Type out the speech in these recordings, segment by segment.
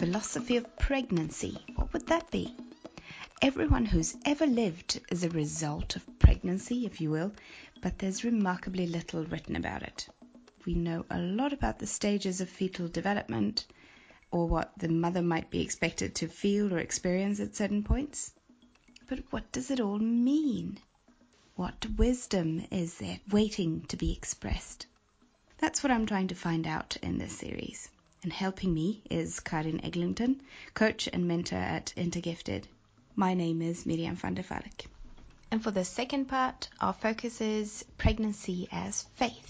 philosophy of pregnancy. What would that be? Everyone who's ever lived is a result of pregnancy, if you will, but there's remarkably little written about it. We know a lot about the stages of fetal development, or what the mother might be expected to feel or experience at certain points. But what does it all mean? What wisdom is there waiting to be expressed? That's what I'm trying to find out in this series. And helping me is Karin Eglinton, coach and mentor at Intergifted. My name is Miriam van der Valk. And for the second part, our focus is pregnancy as faith.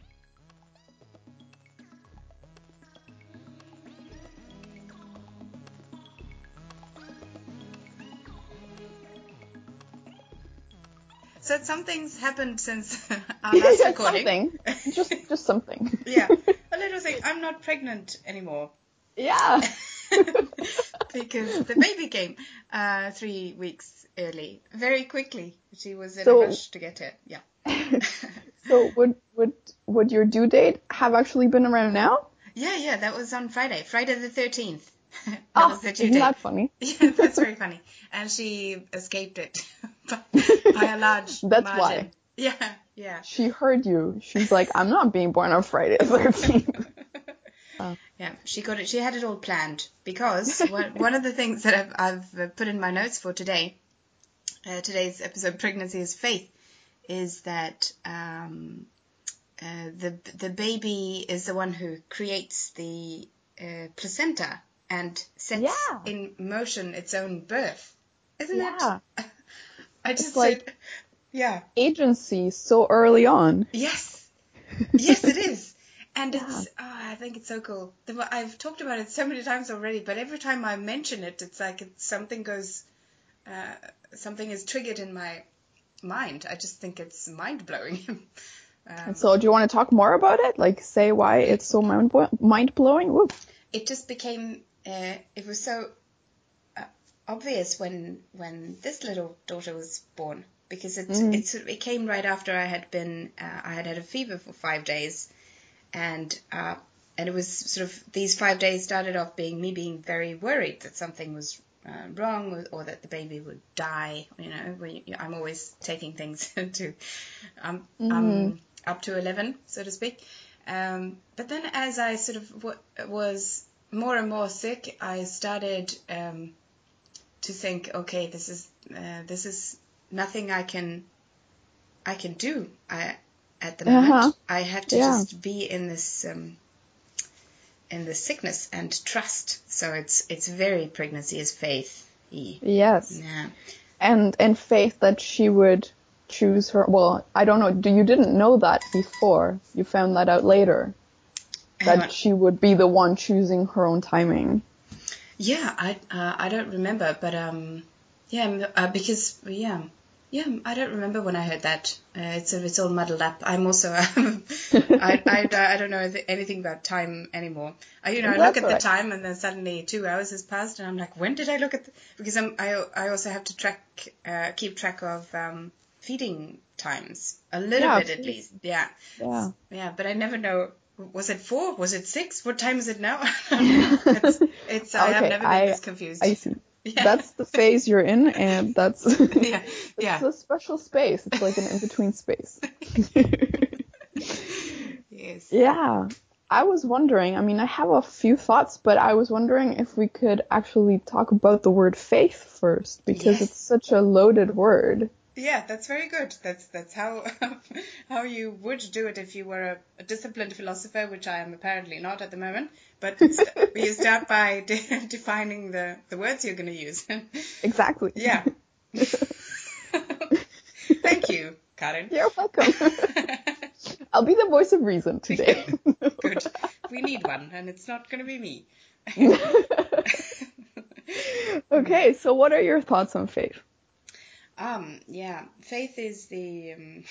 So something's happened since our last recording. Something. Just something. Yeah, a little thing. I'm not pregnant anymore. Yeah. Because the baby came 3 weeks early, very quickly. She was in a rush to get it. Yeah. So would your due date have actually been around now? Yeah. That was on Friday the 13th. That was the due date. Isn't that funny? Yeah, that's very funny. And she escaped it by a large That's margin. Why. Yeah. She heard you. She's like, I'm not being born on Friday the 13th. Yeah, she got it. She had it all planned because one of the things that I've put in my notes for today, today's episode, Pregnancy is Faith, is that the baby is the one who creates the placenta and sets in motion its own birth. Isn't it? I just said, agency so early on. Yes, it is. And it's, I think it's so cool. I've talked about it so many times already, but every time I mention it, it's like something is triggered in my mind. I just think it's mind-blowing. And so do you want to talk more about it? Like, say why it's so mind-blowing? Whoop. It just became, it was so obvious when this little daughter was born, because it came right after I had had a fever for 5 days. And it was sort of, these 5 days started off being me being very worried that something was wrong, or that the baby would die. You know, I'm always taking things to up to 11, so to speak. But then as I sort of was more and more sick, I started to think, okay, this is nothing I can do. At the moment, I have to just be in this sickness and trust. So it's very pregnancy is faith. Yes. Yeah. And faith that she would choose her. Well, I don't know. You didn't know that before. You found that out later. That she would be the one choosing her own timing. Yeah, I don't remember, but because I don't remember when I heard that. It's all muddled up. I'm also I don't know anything about time anymore. I look at the time, and then suddenly 2 hours has passed, and I'm like, when did I look at? Because I also have to keep track of feeding times a little bit at least. Yeah. But I never know. Was it 4? Was it 6? What time is it now? It's I have never been this confused. I see. Yeah. That's the phase you're in, and that's it's a special space. It's like an in-between space. Yes. Yeah. I was wondering, I mean, I have a few thoughts, but I was wondering if we could actually talk about the word faith first, because it's such a loaded word. Yeah, that's very good. That's how you would do it if you were a disciplined philosopher, which I am apparently not at the moment. But you start by defining the words you're going to use. Exactly. Yeah. Thank you, Karin. You're welcome. I'll be the voice of reason today. Good. We need one, and it's not going to be me. Okay, so what are your thoughts on faith? Faith is the,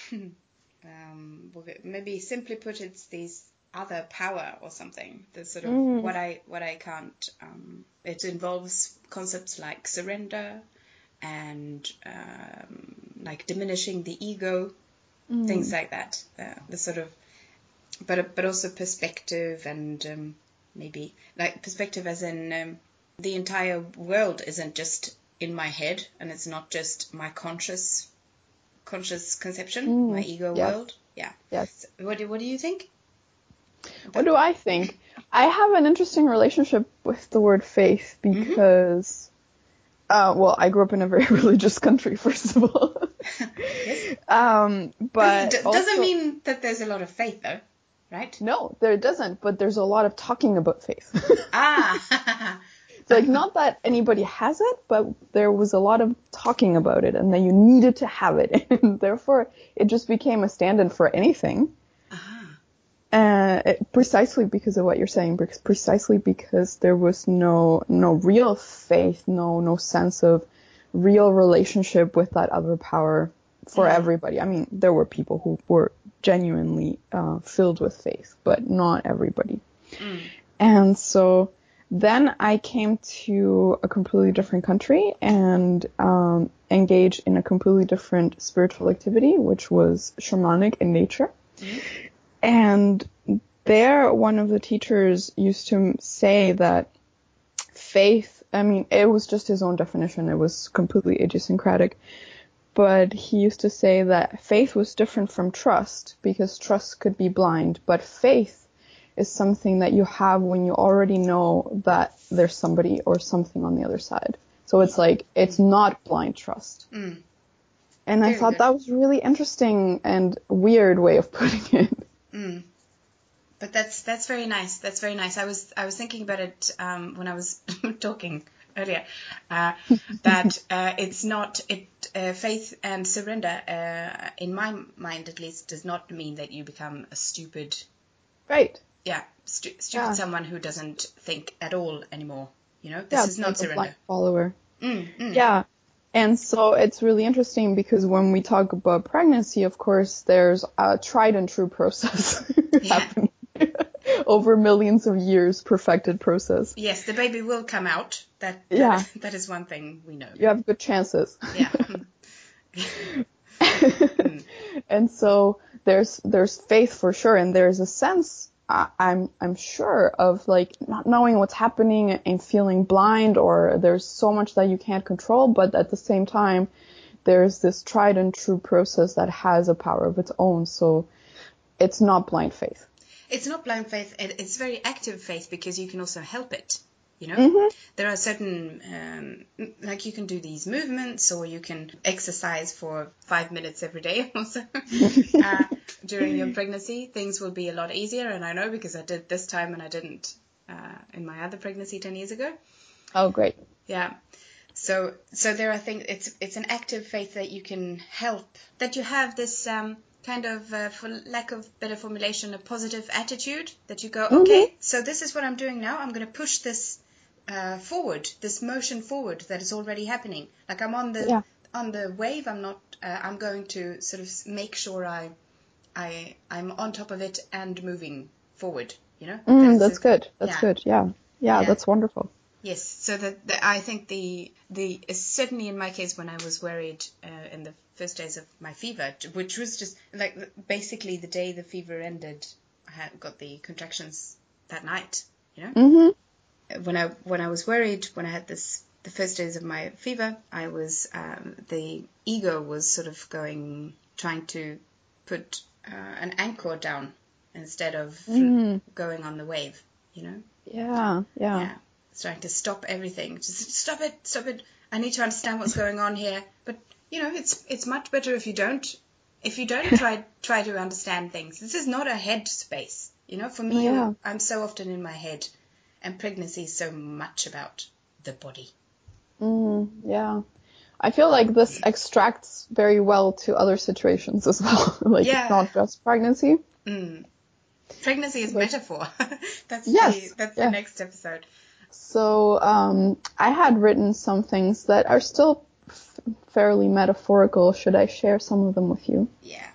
maybe simply put, it's this other power or something. The sort of what I can't. It involves concepts like surrender and like diminishing the ego, things like that. The sort of, but also perspective and maybe. Like perspective as in the entire world isn't just in my head, and it's not just my conscious conception, my ego world. Yeah. Yes. So what do you think? What do I think? I have an interesting relationship with the word faith because, I grew up in a very religious country, first of all. Yes. But doesn't mean that there's a lot of faith, though, right? No, there doesn't, but there's a lot of talking about faith. Ah. So, like, not that anybody has it, but there was a lot of talking about it, and that you needed to have it, and therefore it just became a stand-in for anything. Precisely because of what you're saying, precisely because there was no real faith, no sense of real relationship with that other power for everybody. I mean, there were people who were genuinely filled with faith, but not everybody. And so then I came to a completely different country and engaged in a completely different spiritual activity, which was shamanic in nature. And there, one of the teachers used to say that faith, I mean, it was just his own definition. It was completely idiosyncratic. But he used to say that faith was different from trust because trust could be blind. But faith is something that you have when you already know that there's somebody or something on the other side. So it's like, it's not blind trust. And I thought that was really interesting and weird way of putting it. But that's very nice. That's very nice. I was thinking about it when I was talking earlier. That it's not faith and surrender. In my mind, at least, does not mean that you become a stupid. Right. Yeah, stupid someone who doesn't think at all anymore. You know, this is not like surrender. A blind follower. Yeah. And so it's really interesting because when we talk about pregnancy, of course, there's a tried and true process happening over millions of years, perfected process. Yes, the baby will come out. That is one thing we know. You have good chances. Yeah. And so there's faith for sure, and there's a sense I'm sure of like not knowing what's happening and feeling blind, or there's so much that you can't control, but at the same time there's this tried and true process that has a power of its own. So it's not blind faith. It's not blind faith. It's very active faith because you can also help it. You know, there are certain, like you can do these movements, or you can exercise for 5 minutes every day also during your pregnancy. Things will be a lot easier. And I know because I did this time and I didn't in my other pregnancy 10 years ago. Oh, great. Yeah. So there are things, it's an active faith that you can help, that you have this kind of, for lack of better formulation, a positive attitude, that you go, okay, so this is what I'm doing now. I'm going to push this forward, this motion forward that is already happening. Like I'm on the wave. I'm not. I'm going to sort of make sure I'm on top of it and moving forward. You know. That's good. That's good. Yeah. That's wonderful. Yes. So I think the certainly in my case when I was worried in the first days of my fever, which was just like basically the day the fever ended, I got the contractions that night. You know. When I was worried, when I had the first days of my fever, I was the ego was sort of trying to put an anchor down instead of going on the wave, you know. Yeah. It's trying to stop everything. Just stop it. I need to understand what's going on here. But you know, it's much better if you don't try to understand things. This is not a head space, you know. For me, I'm so often in my head. And pregnancy is so much about the body. Yeah. I feel like this extracts very well to other situations as well. It's not just pregnancy. Pregnancy is metaphor. That's the next episode. So I had written some things that are still fairly metaphorical. Should I share some of them with you? Yeah.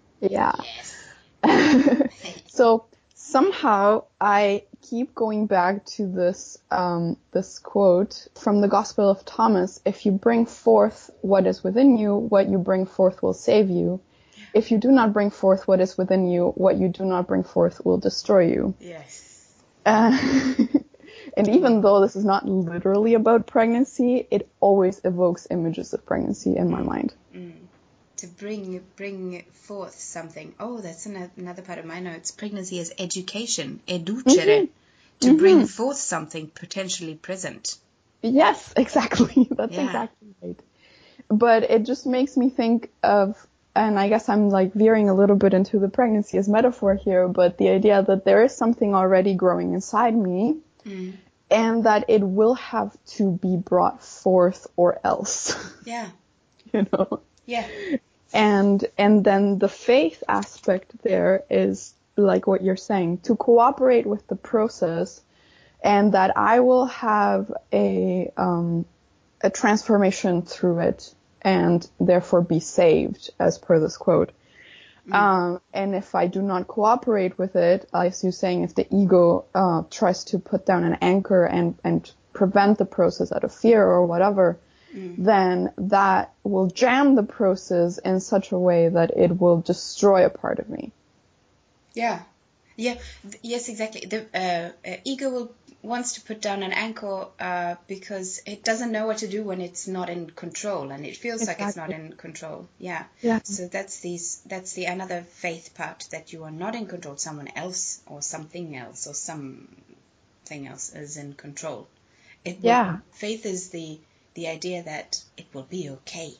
Yes. So somehow I keep going back to this this quote from the Gospel of Thomas: if you bring forth what is within you, what you bring forth will save you. If you do not bring forth what is within you, what you do not bring forth will destroy you. Yes. And even though this is not literally about pregnancy, it always evokes images of pregnancy in my mind. To bring forth something. Oh, that's another part of my notes. Pregnancy is education, educere, to bring forth something potentially present. Yes, exactly. That's exactly right. But it just makes me think of, and I guess I'm like veering a little bit into the pregnancy as metaphor here, but the idea that there is something already growing inside me, and that it will have to be brought forth or else. Yeah. You know? Yeah. And then the faith aspect there is like what you're saying, to cooperate with the process, and that I will have a transformation through it and therefore be saved, as per this quote. And if I do not cooperate with it, as you're saying, if the ego tries to put down an anchor and prevent the process out of fear or whatever, then that will jam the process in such a way that it will destroy a part of me. Yeah. Yeah. Yes, exactly. The ego wants to put down an anchor because it doesn't know what to do when it's not in control, and it feels like it's not in control. Yeah. So that's the another faith part, that you are not in control. Someone else or something else or something else is in control. Faith is the idea that it will be okay.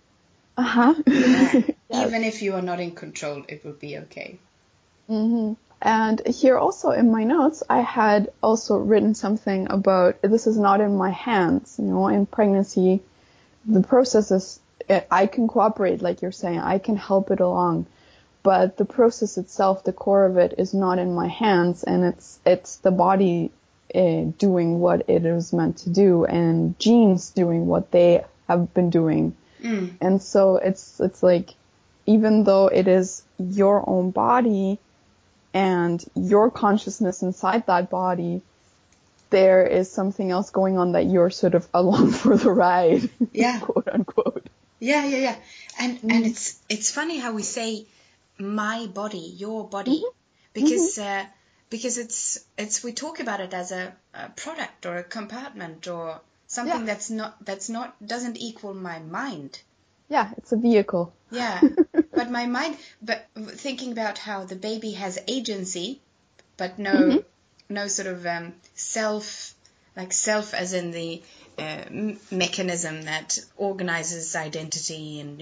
Yes. Even if you are not in control, it will be okay. And here also in my notes, I had also written something about, this is not in my hands. You know, in pregnancy, the process is, I can cooperate, like you're saying, I can help it along, but the process itself, the core of it, is not in my hands, and it's the body doing what it is meant to do, and genes doing what they have been doing. And so it's like, even though it is your own body and your consciousness inside that body, there is something else going on that you're sort of along for the ride, quote unquote. Yeah. And it's funny how we say my body, your body, because it's we talk about it as a product or a compartment or something that's not doesn't equal my mind. Yeah, it's a vehicle. Yeah, but my mind, but thinking about how the baby has agency, but no sort of self as in the mechanism that organizes identity, and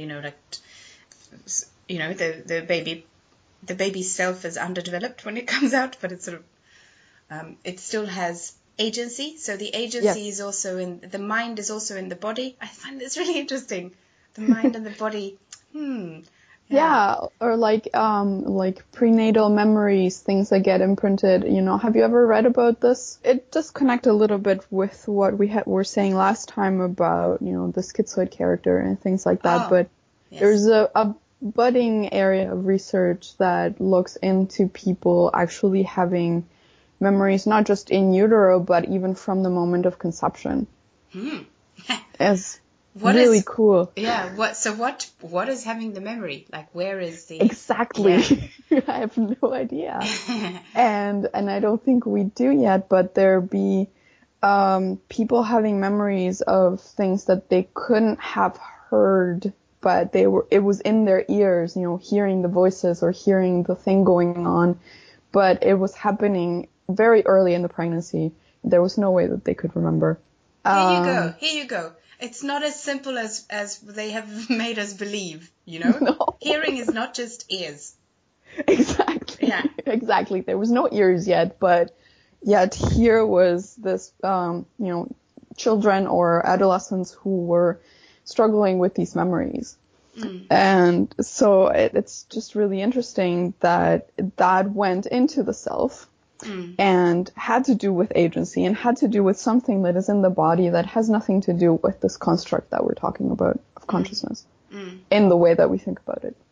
the baby's self is underdeveloped when it comes out, but it's sort of it still has agency. So the agency is also in the mind, is also in the body. I find this really interesting. The mind and the body. Yeah, or like prenatal memories, things that get imprinted. You know, have you ever read about this? It does connect a little bit with what we were saying last time about, you know, the schizoid character and things like that. But there's a budding area of research that looks into people actually having memories, not just in utero, but even from the moment of conception. It's really cool. Yeah. What is having the memory? Like, where is the... Exactly. Yeah. I have no idea. and I don't think we do yet, but there be people having memories of things that they couldn't have heard, but it was in their ears, you know, hearing the voices or hearing the thing going on, but it was happening very early in the pregnancy. There was no way that they could remember. Here you go. It's not as simple as they have made us believe, you know? No. Hearing is not just ears. Exactly. Yeah. Exactly. There was no ears yet, but yet here was this, children or adolescents who were struggling with these memories. And so it's just really interesting that went into the self. And had to do with agency and had to do with something that is in the body that has nothing to do with this construct that we're talking about of consciousness in the way that we think about it.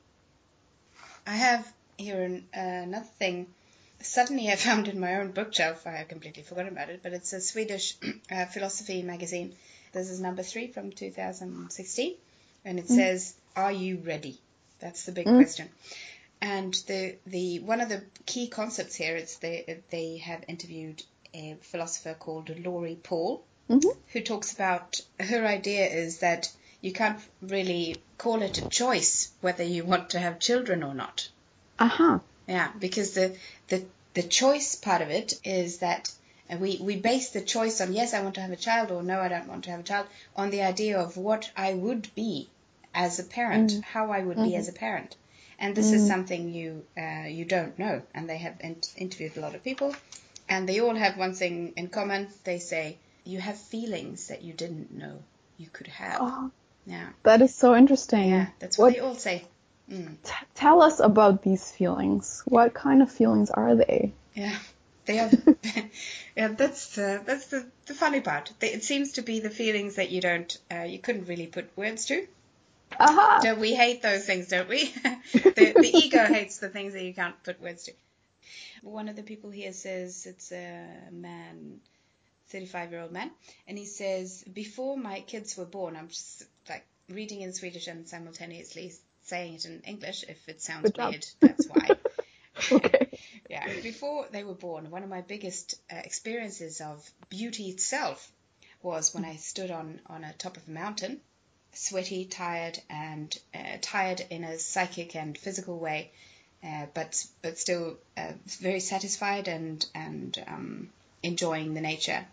I have here another thing. Suddenly I found in my own bookshelf, I had completely forgotten about it, but it's a Swedish philosophy magazine. This is number 3 from 2016, and it says, "Are you ready?" That's the big question. And the one of the key concepts here is they have interviewed a philosopher called Laurie Paul, who talks about, her idea is that you can't really call it a choice whether you want to have children or not. Yeah, because the choice part of it is that we base the choice on, yes, I want to have a child, or no, I don't want to have a child, on the idea of what I would be as a parent, how I would be as a parent. And this is something you don't know. And they have interviewed a lot of people, and they all have one thing in common. They say, you have feelings that you didn't know you could have. Oh, yeah. That is so interesting. Yeah, that's what they all say. Tell us about these feelings. What kind of feelings are they? Yeah, they are. Yeah, that's the funny part. It seems to be the feelings that you couldn't really put words to. Don't we hate those things, don't we? The ego hates the things that you can't put words to. One of the people here says, it's a man, 35-year-old man, and he says, before my kids were born, I'm just like reading in Swedish and simultaneously saying it in English. If it sounds weird, that's why. Okay. Yeah, before they were born, one of my biggest experiences of beauty itself was when I stood on a top of a mountain, sweaty, tired, and tired in a psychic and physical way, but still very satisfied and enjoying the nature.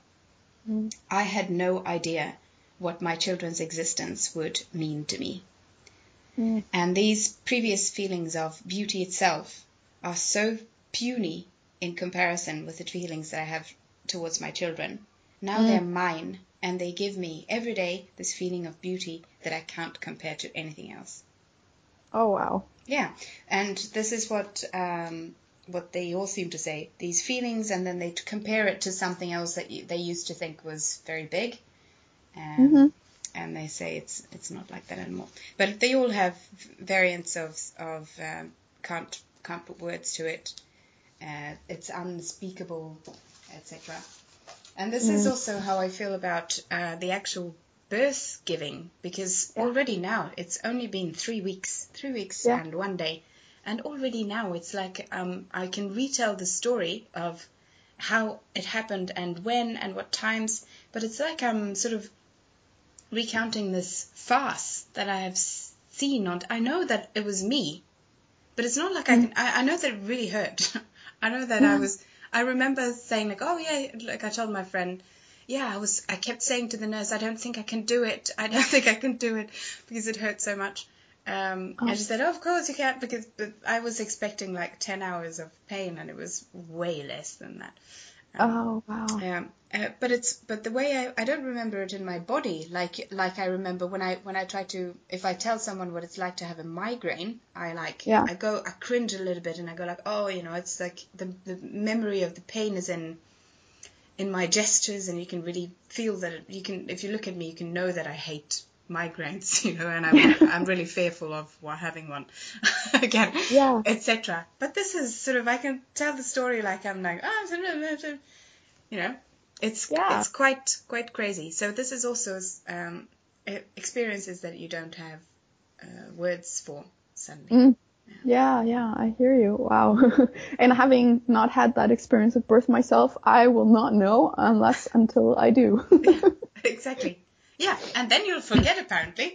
I had no idea what my children's existence would mean to me. And these previous feelings of beauty itself are so puny in comparison with the feelings that I have towards my children. Now they're mine, and they give me every day this feeling of beauty that I can't compare to anything else. Oh, wow. Yeah, and this is what they all seem to say, these feelings, and then they compare it to something else that they used to think was very big. And they say it's not like that anymore. But they all have variants of can't put words to it. It's unspeakable, etc. And this is also how I feel about the actual birth giving, because already now it's only been 3 weeks and 1 day, and already now it's like I can retell the story of how it happened and when and what times, but it's like I'm sort of recounting this farce that I have seen on. I know that it was me, but it's not like I know that it really hurt. I know that I remember saying like, oh yeah, like I told my friend, I kept saying to the nurse, I don't think I can do it. I don't think I can do it because it hurt so much. And she said, oh, of course you can't, but I was expecting like 10 hours of pain, and it was way less than that. Oh, wow. Yeah, but the way I don't remember it in my body like I remember when I try to, if I tell someone what it's like to have a migraine, I cringe a little bit, and I go like, oh, it's like the memory of the pain is in my gestures, and you can really feel that if you look at me, you can know that I hate migraines, and I'm really fearful of having one again, etc. But this is sort of, I can tell the story like I'm like, it's quite crazy. So this is also experiences that you don't have words for suddenly. Yeah, I hear you. Wow. And having not had that experience of birth myself, I will not know until I do. Yeah, exactly. Yeah, and then you'll forget, apparently.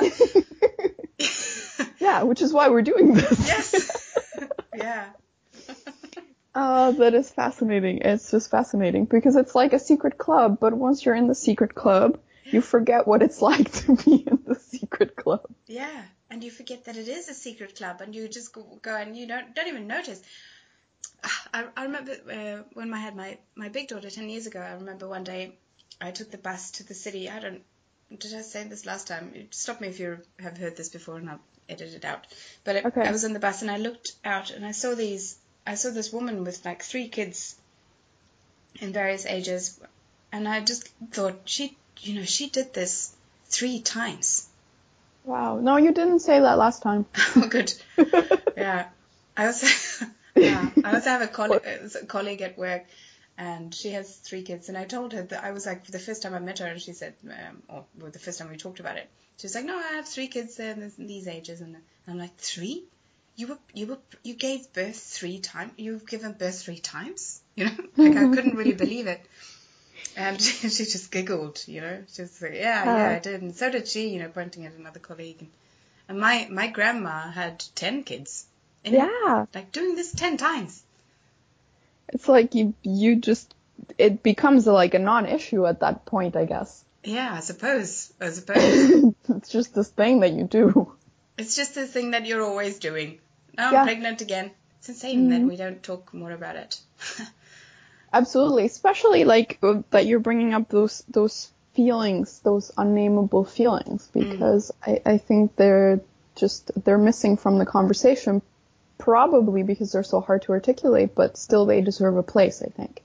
Yeah, which is why we're doing this. Yes. Yeah. That is fascinating. It's just fascinating because it's like a secret club, but once you're in the secret club, you forget what it's like to be in the secret club. Yeah, and you forget that it is a secret club, and you just go and you don't even notice. I remember when I had my big daughter 10 years ago. I remember one day I took the bus to the city. Did I say this last time? Stop me if you have heard this before, and I'll edit it out. But I was on the bus, and I looked out, and I saw this woman with like 3 kids in various ages, and I just thought she did this 3 times. Wow. No, you didn't say that last time. Oh, good. Yeah. I also have a colleague at work, and she has 3 kids, and I told her that I was like, the first time I met her, and she said, the first time we talked about it, she was like, no, I have 3 kids in these ages, and I'm like, 3? you gave birth 3 times. You've given birth 3 times. You know, like I couldn't really believe it. And she just giggled. You know, she was like, yeah, I did, and so did she. You know, pointing at another colleague. And my grandma had 10 kids. Like doing this 10 times. It's like you just, it becomes like a non-issue at that point, I guess. Yeah, I suppose. It's just this thing that you do. It's just this thing that you're always doing. Now I'm pregnant again. It's insane that we don't talk more about it. Absolutely, especially like that you're bringing up those feelings, those unnameable feelings, because I think they're missing from the conversation, probably because they're so hard to articulate, but still they deserve a place, I think.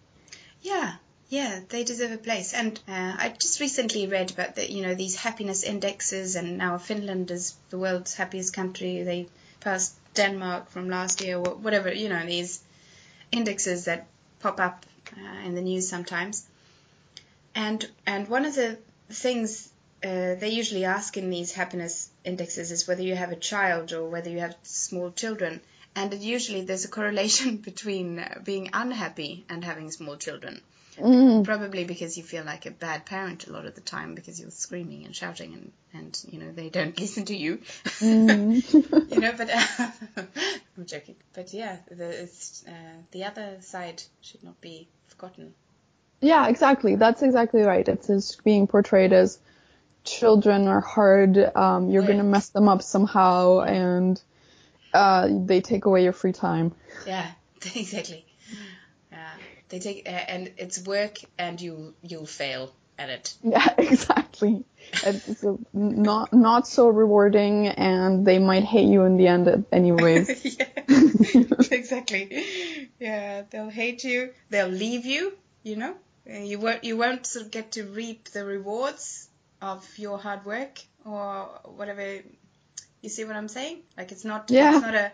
Yeah, they deserve a place. And I just recently read about these happiness indexes, and now Finland is the world's happiest country. They passed Denmark from last year, or whatever, these indexes that pop up in the news sometimes. And one of the things they usually ask in these happiness indexes is whether you have a child or whether you have small children. And usually there's a correlation between being unhappy and having small children. Probably because you feel like a bad parent a lot of the time because you're screaming and shouting and they don't listen to you. But I'm joking. But yeah, the other side should not be forgotten. Yeah, exactly. That's exactly right. It's just being portrayed as children are hard. You're going to mess them up somehow, and they take away your free time. Yeah, exactly. They take and it's work, and you'll fail at it. Yeah, exactly. It's not so rewarding, and they might hate you in the end anyways. Yeah, exactly. Yeah, they'll hate you. They'll leave you. You won't sort of get to reap the rewards of your hard work or whatever. You see what I'm saying? Like it's not a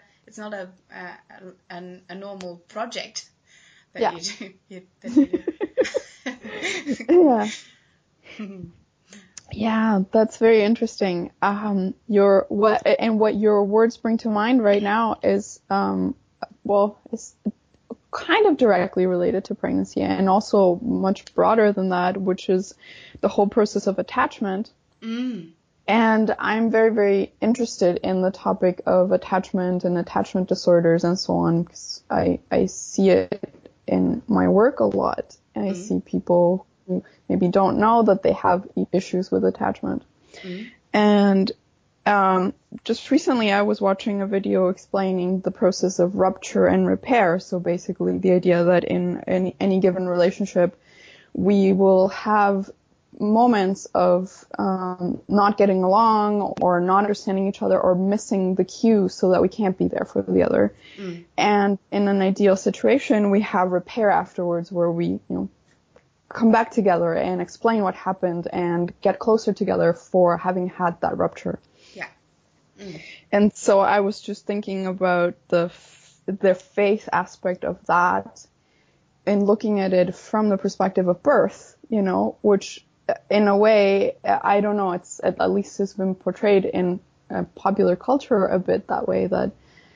normal project that you do. Yeah. Yeah, that's very interesting. What your words bring to mind right now is it's kind of directly related to pregnancy, and also much broader than that, which is the whole process of attachment. And I'm very, very interested in the topic of attachment and attachment disorders and so on, because I see it in my work a lot. And I see people who maybe don't know that they have issues with attachment. And just recently I was watching a video explaining the process of rupture and repair. So basically the idea that in any given relationship, we will have moments of not getting along or not understanding each other or missing the cue so that we can't be there for the other. And in an ideal situation, we have repair afterwards where we, come back together and explain what happened and get closer together for having had that rupture. Yeah. And so I was just thinking about the faith aspect of that and looking at it from the perspective of birth, which in a way, I don't know, it's at least has been portrayed in popular culture a bit that way, that,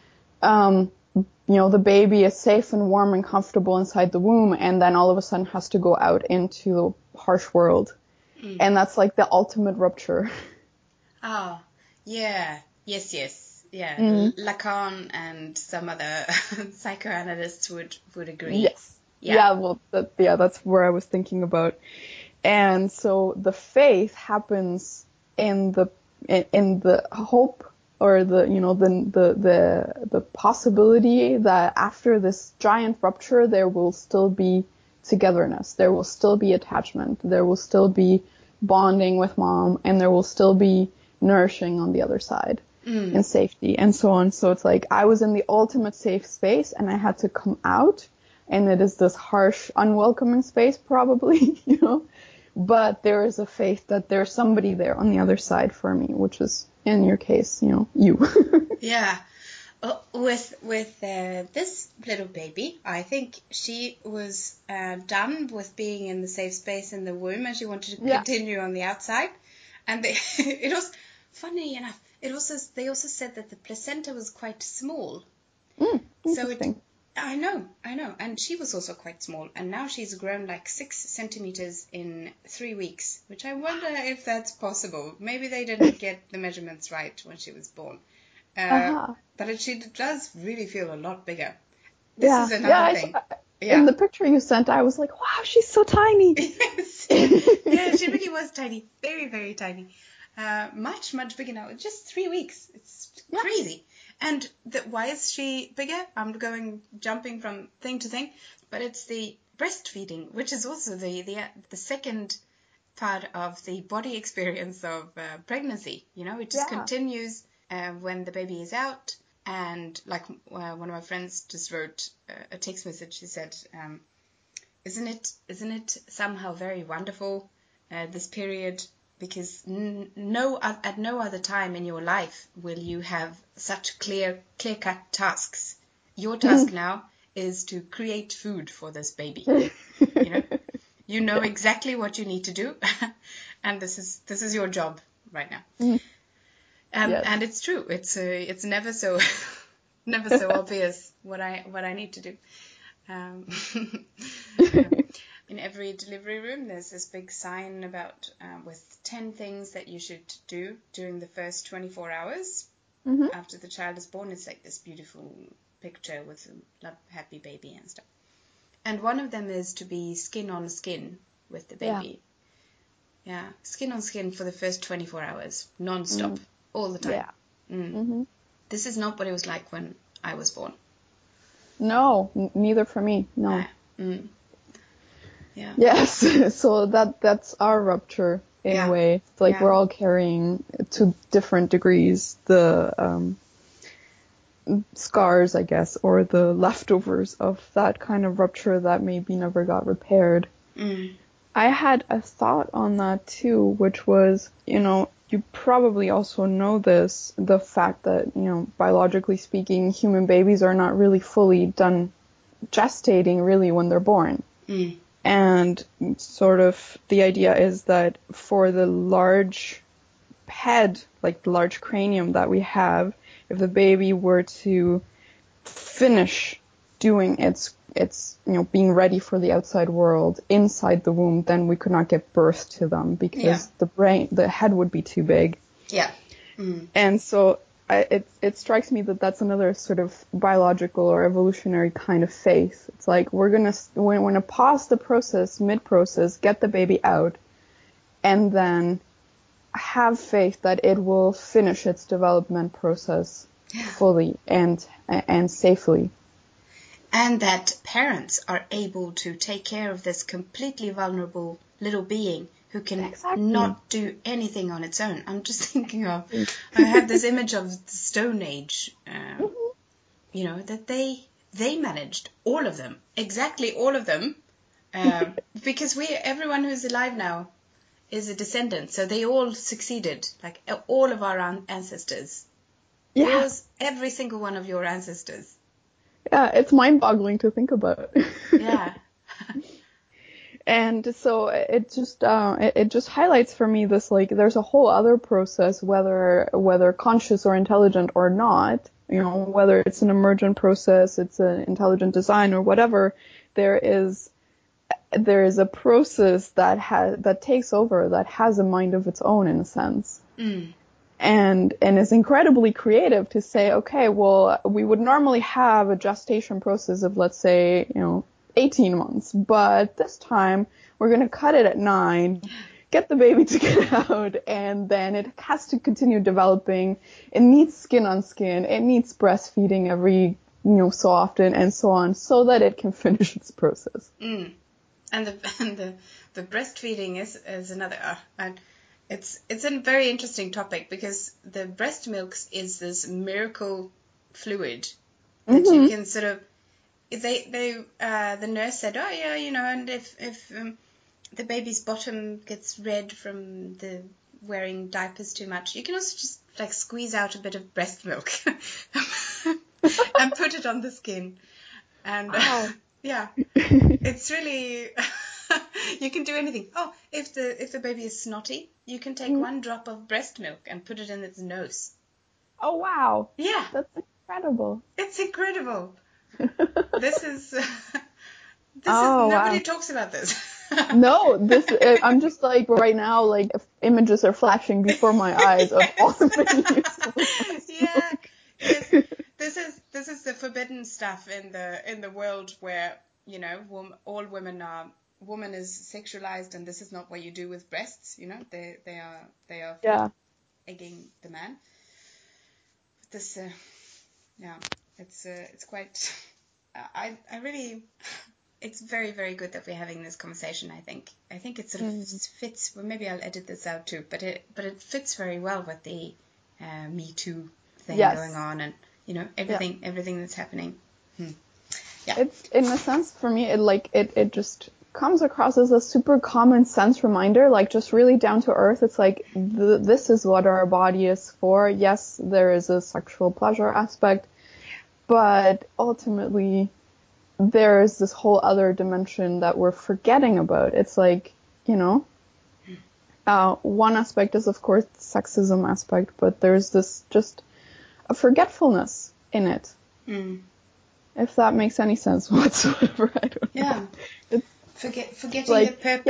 the baby is safe and warm and comfortable inside the womb, and then all of a sudden has to go out into the harsh world. And that's like the ultimate rupture. Oh, yeah. Yes. Yeah. Lacan and some other psychoanalysts would agree. Yes. Yeah, that's where I was thinking about. And so the faith happens in the hope, or the possibility that after this giant rupture there will still be togetherness, there will still be attachment, there will still be bonding with mom, and there will still be nourishing on the other side, and safety and so on. So it's like I was in the ultimate safe space and I had to come out, and it is this harsh, unwelcoming space probably, but there is a faith that there's somebody there on the other side for me, which is, in your case, you. Yeah. With this little baby, I think she was done with being in the safe space in the womb, and she wanted to continue on the outside. And it was funny enough. They also said that the placenta was quite small. Interesting. I know. And she was also quite small. And now she's grown like 6 centimeters in 3 weeks, which I wonder if that's possible. Maybe they didn't get the measurements right when she was born. But she does really feel a lot bigger. This is another thing. In the picture you sent, I was like, wow, she's so tiny. Yes. Yeah, she really was tiny. Very, very tiny. Much, much bigger now. Just 3 weeks. It's crazy. And why is she bigger? I'm jumping from thing to thing. But it's the breastfeeding, which is also the second part of the body experience of pregnancy. You know, it just continues when the baby is out. And like one of my friends just wrote a text message. She said, isn't it somehow very wonderful, this period? Because at no other time in your life will you have such clear-cut tasks. Your task now is to create food for this baby. You know exactly what you need to do, and this is your job right now. And it's true. It's never so obvious what I need to do. In every delivery room, there's this big sign about with 10 things that you should do during the first 24 hours after the child is born. It's like this beautiful picture with a happy baby and stuff. And one of them is to be skin on skin with the baby. Yeah, skin on skin for the first 24 hours, non-stop, all the time. Yeah. This is not what it was like when I was born. No, neither for me. No. Yeah. Yes, so that's our rupture in a way. It's like we're all carrying to different degrees the scars, I guess, or the leftovers of that kind of rupture that maybe never got repaired. I had a thought on that too, which was, you probably also know this, the fact that, biologically speaking, human babies are not really fully done gestating really when they're born. And sort of the idea is that for the large head, like the large cranium that we have, if the baby were to finish doing its being ready for the outside world inside the womb, then we could not give birth to them because the head would be too big. Yeah. And so it strikes me that that's another sort of biological or evolutionary kind of faith. It's like we're gonna pause the process mid-process, get the baby out, and then have faith that it will finish its development process fully and safely. And that parents are able to take care of this completely vulnerable little being who can not do anything on its own. I'm just thinking of, I have this image of the Stone Age, that they managed all of them, exactly all of them, because everyone who's alive now is a descendant, so they all succeeded, like all of our ancestors. Yeah. It was every single one of your ancestors. Yeah, it's mind-boggling to think about. Yeah. And so it just highlights for me this, like, there's a whole other process, whether conscious or intelligent or not, whether it's an emergent process, it's an intelligent design or whatever, there is a process that takes over, that has a mind of its own in a sense. And is incredibly creative to say, okay, well, we would normally have a gestation process of, let's say, 18 months, but this time we're going to cut it at 9, get the baby to get out, and then it has to continue developing. It needs skin on skin. It needs breastfeeding every, so often and so on, so that it can finish its process. And the breastfeeding is another, it's a very interesting topic, because the breast milk is this miracle fluid that you can sort of, the nurse said, oh yeah, and if the baby's bottom gets red from the wearing diapers too much, you can also just like squeeze out a bit of breast milk and put it on the skin. And it's really, you can do anything. Oh, if the baby is snotty, you can take 1 drop of breast milk and put it in its nose. Oh, wow. Yeah. That's incredible. It's incredible. This is Oh, nobody wow. talks about this. No, I'm just like right now, like images are flashing before my eyes of all the menus. Yeah. Yes. This is the forbidden stuff in the world where, you know, all woman is sexualized, and this is not what you do with breasts, you know. They are for Yeah. egging the man. This yeah, it's quite I really it's very, very good that we're having this conversation. I think it sort of fits. Well, maybe I'll edit this out too, but it fits very well with the Me Too thing going on, and you know everything that's happening. Yeah, It's in a sense for me, it just comes across as a super common sense reminder, like just really down to earth. It's like this is what our body is for. Yes, there is a sexual pleasure aspect, but ultimately there is this whole other dimension that we're forgetting about. It's like, you know, one aspect is of course the sexism aspect, but there's this just a forgetfulness in it. If that makes any sense whatsoever, I don't know. Yeah, forgetting like, the purpose.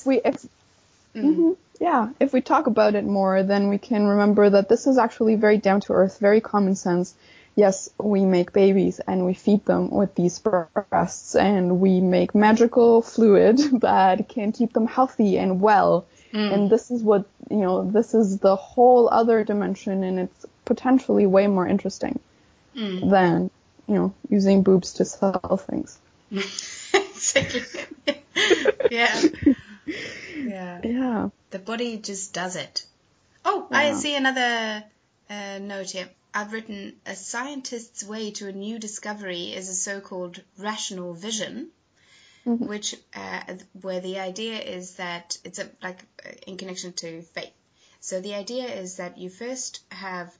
Yeah, if we talk about it more, then we can remember that this is actually very down to earth, very common sense. Yes, we make babies and we feed them with these breasts, and we make magical fluid that can keep them healthy and well. And this is what, you know, this is the whole other dimension, and it's potentially way more interesting than, you know, using boobs to sell things. Exactly. Yeah. Yeah. The body just does it. Oh, Yeah. I see another note here. I've written, a scientist's way to a new discovery is a so-called rational vision, which where the idea is that it's in connection to faith. So the idea is that you first have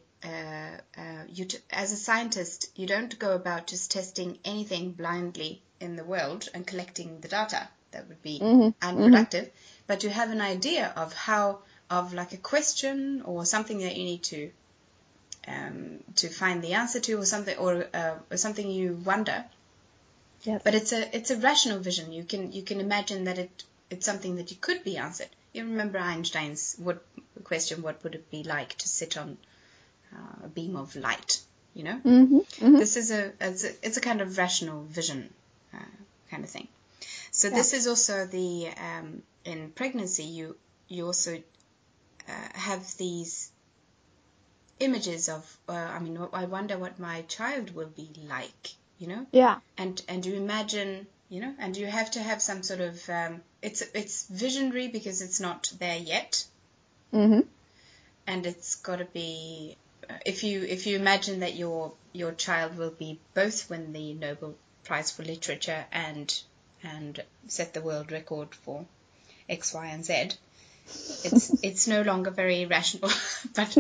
as a scientist, you don't go about just testing anything blindly in the world and collecting the data. That would be unproductive. But you have an idea of like a question or something that you need to find the answer to, or something you wonder. Yes. But it's a rational vision. You can imagine that it's something that you could be answered. You remember Einstein's question, what would it be like to sit on a beam of light? You know, this is it's a kind of rational vision kind of thing. So this is also the in pregnancy you also have these images of I wonder what my child will be like, you know. Yeah. And you imagine, you know, and you have to have some sort of it's visionary because it's not there yet. And it's got to be if you imagine that your child will be both win the Nobel Prize for Literature and set the world record for X, Y, and Z, it's no longer very rational. But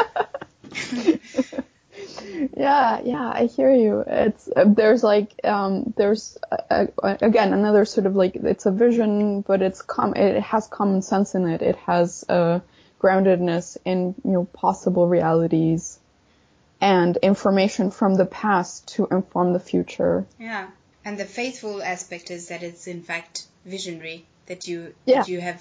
yeah, I hear you. It's there's like there's again another sort of like, it's a vision, but it has common sense in it. It has groundedness in, you know, possible realities and information from the past to inform the future. Yeah, and the faithful aspect is that it's in fact visionary. That you have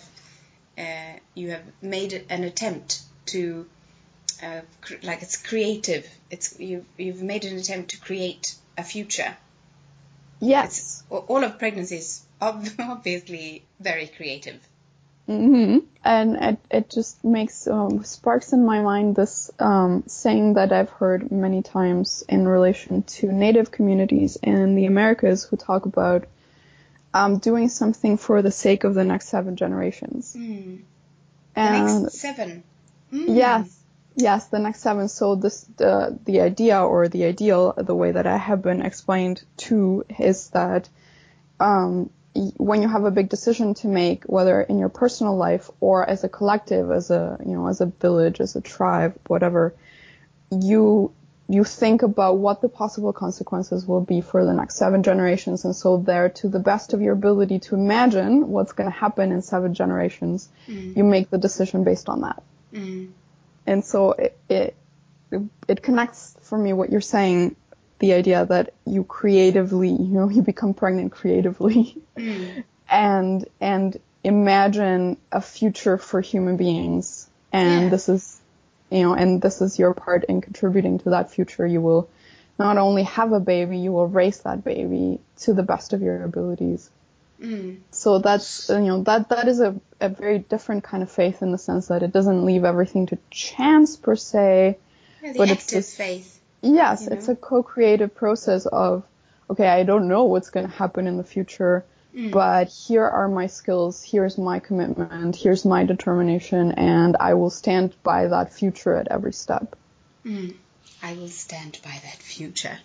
made an attempt to like it's creative. You've made an attempt to create a future. Yes. All of pregnancy is obviously very creative. And it just makes sparks in my mind this saying that I've heard many times in relation to Native communities in the Americas who talk about doing something for the sake of the next 7 generations. The next 7. Yes, the next 7. So the idea or the ideal, the way that I have been explained to, is that when you have a big decision to make, whether in your personal life or as a collective, as a village, as a tribe, whatever, you think about what the possible consequences will be for the next 7 generations. And so there, to the best of your ability to imagine what's going to happen in 7 generations, you make the decision based on that. And so it connects for me what you're saying, the idea that you creatively, you become pregnant creatively and imagine a future for human beings. And this is, and this is your part in contributing to that future. You will not only have a baby, you will raise that baby to the best of your abilities. So that's, that is a very different kind of faith, in the sense that it doesn't leave everything to chance per se. But active faith. Yes, it's a co-creative process of, okay, I don't know what's going to happen in the future, but here are my skills, here's my commitment, here's my determination, and I will stand by that future at every step. I will stand by that future.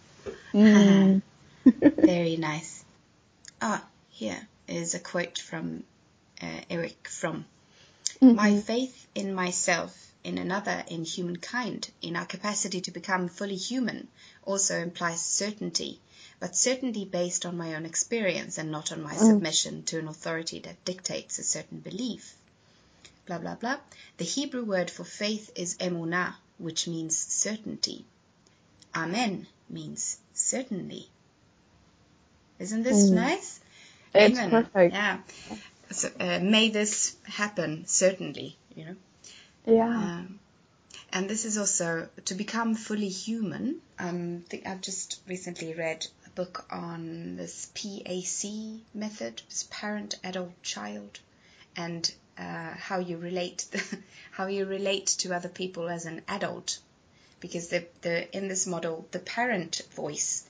Very nice. Here is a quote from Erich Fromm. My faith in myself, in another, in humankind, in our capacity to become fully human, also implies certainty, but certainty based on my own experience and not on my submission to an authority that dictates a certain belief. Blah, blah, blah. The Hebrew word for faith is emunah, which means certainty. Amen means certainly. Isn't this nice? It's Amen. perfect. Yeah. So, may this happen, certainly, Yeah. And this is also to become fully human. I've just recently read a book on this PAC method, this parent, adult, child, and how you relate to other people as an adult, because in this model the parent voice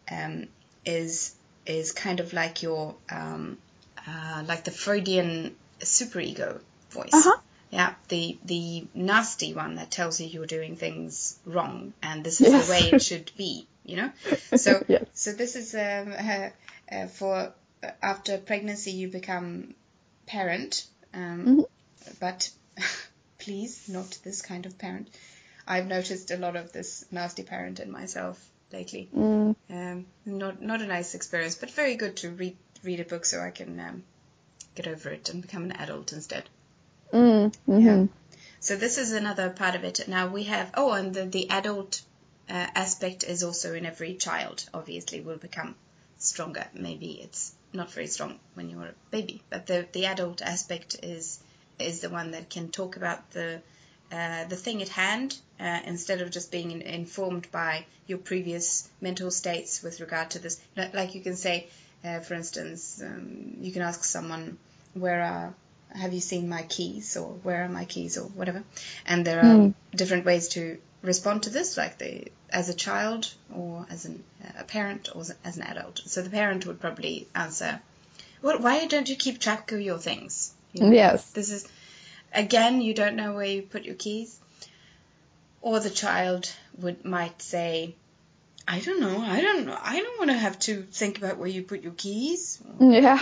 is kind of like your like the Freudian superego voice. Yeah, the nasty one that tells you you're doing things wrong and this is the way it should be, So so this is for after pregnancy you become parent, but please not this kind of parent. I've noticed a lot of this nasty parent in myself lately. Not a nice experience, but very good to read a book so I can get over it and become an adult instead. Yeah. So this is another part of it. Now we have, and the adult aspect is also in every child, obviously will become stronger. Maybe it's not very strong when you're a baby, but the adult aspect is the one that can talk about the thing at hand, instead of just being informed by your previous mental states with regard to this. Like you can say, for instance, you can ask someone, have you seen my keys, or where are my keys, or whatever. And there are different ways to respond to this, like as a child, or as a parent, or as an adult. So the parent would probably answer, well, why don't you keep track of your things? Yes. This is, again, you don't know where you put your keys. Or the child might say, I don't know. I don't want to have to think about where you put your keys. Yeah.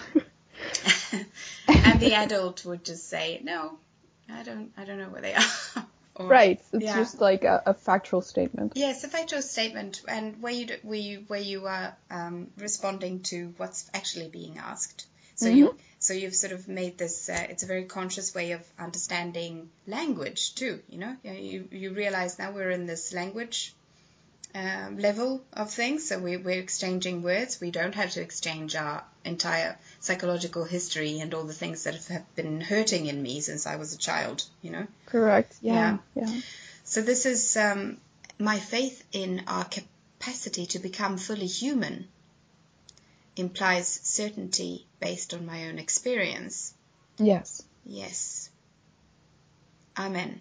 And the adult would just say, no, I don't know where they are. Or, right. It's just like a factual statement. Yes, a factual statement, and where you are responding to what's actually being asked. So you've sort of made this. It's a very conscious way of understanding language too. You realize now we're in this language level of things. So we're exchanging words. We don't have to exchange our entire psychological history and all the things that have been hurting in me since I was a child. Correct. Yeah. So this is my faith in our capacity to become fully human implies certainty based on my own experience. Yes. Amen.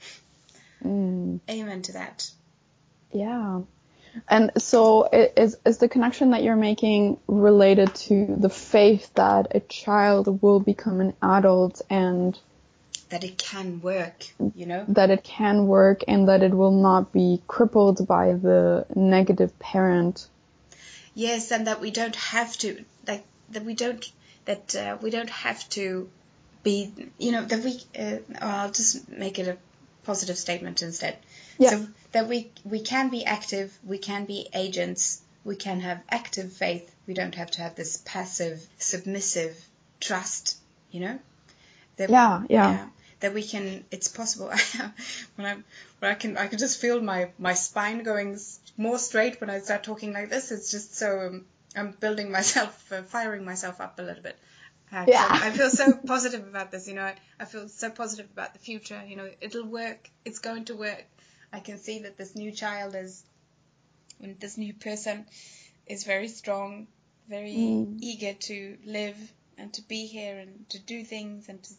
Amen to that. Yeah. And so is the connection that you're making related to the faith that a child will become an adult and that it can work, that it can work and that it will not be crippled by the negative parent? Yes, and that we don't have to, we don't have to be, I'll just make it a positive statement instead. Yeah. So that we can be active, we can be agents, we can have active faith. We don't have to have this passive, submissive trust, Yeah. that we can. It's possible. when I can just feel my spine going more straight when I start talking like this. It's just so I'm building myself, firing myself up a little bit. I feel so positive about this. I feel so positive about the future. It'll work. It's going to work. I can see that this new child this new person is very strong, very eager to live and to be here and to do things and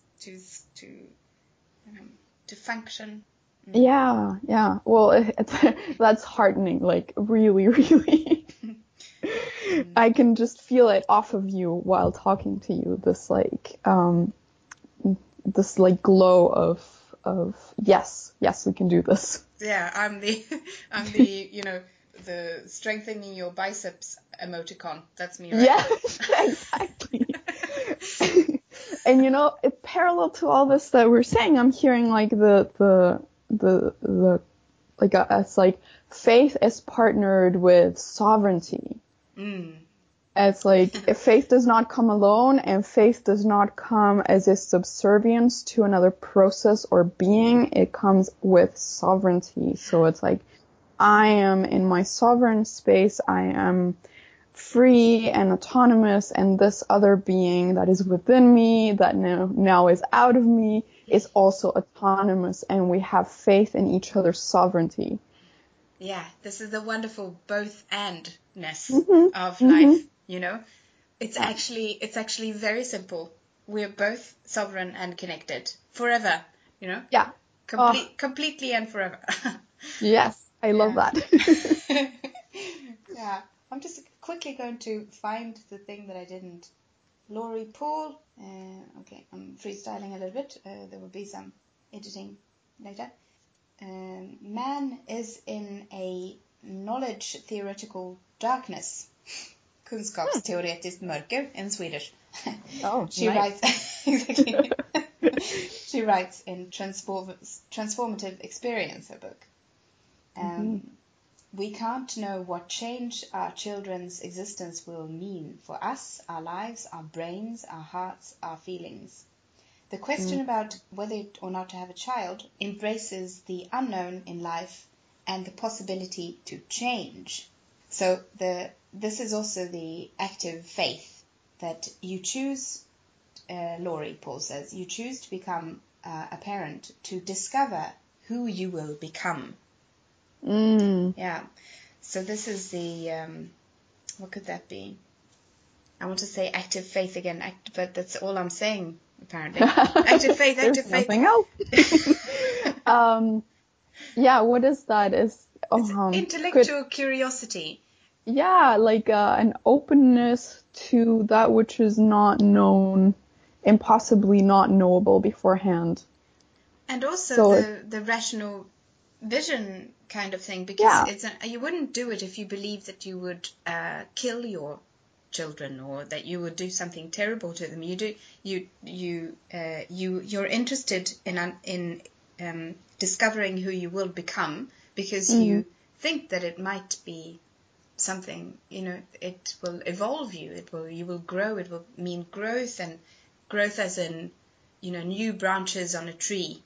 to function. Yeah. Well, that's heartening. Like really, really. I can just feel it off of you while talking to you. This glow of yes, we can do this. Yeah, I'm the the strengthening your biceps emoticon. That's me, right? Yes, exactly. And parallel to all this that we're saying, I'm hearing like it's like faith is partnered with sovereignty. It's like if faith does not come alone, and faith does not come as a subservience to another process or being, it comes with sovereignty. So it's like I am in my sovereign space, I am free and autonomous, and this other being that is within me, that now is out of me, is also autonomous, and we have faith in each other's sovereignty. Yeah, this is the wonderful both-and-ness of life, It's actually very simple. We're both sovereign and connected forever, Yeah. Completely and forever. Yes, I love that. Yeah. I'm just quickly going to find the thing that I didn't. Laurie Paul. Okay, I'm freestyling a little bit. There will be some editing later. Man is in a knowledge theoretical darkness. Kunskapsteoretiskt mörker in Swedish. She writes exactly. She writes in Transformative Experience, her book. We can't know what change our children's existence will mean for us, our lives, our brains, our hearts, our feelings. The question about whether or not to have a child embraces the unknown in life and the possibility to change. So this is also the active faith that you choose, Laurie Paul says, you choose to become a parent to discover who you will become. Yeah. So this is the, what could that be? I want to say active faith again, but that's all I'm saying, apparently. Active faith. There's nothing else. Yeah, what is that? It's intellectual curiosity. Yeah, like an openness to that which is not known, impossibly not knowable beforehand. And also the rational vision kind of thing, because you wouldn't do it if you believed that you would kill your children or that you would do something terrible to them. You're interested in discovering who you will become because you think that it might be something, it will evolve you. You will grow. It will mean growth, and growth as in, new branches on a tree.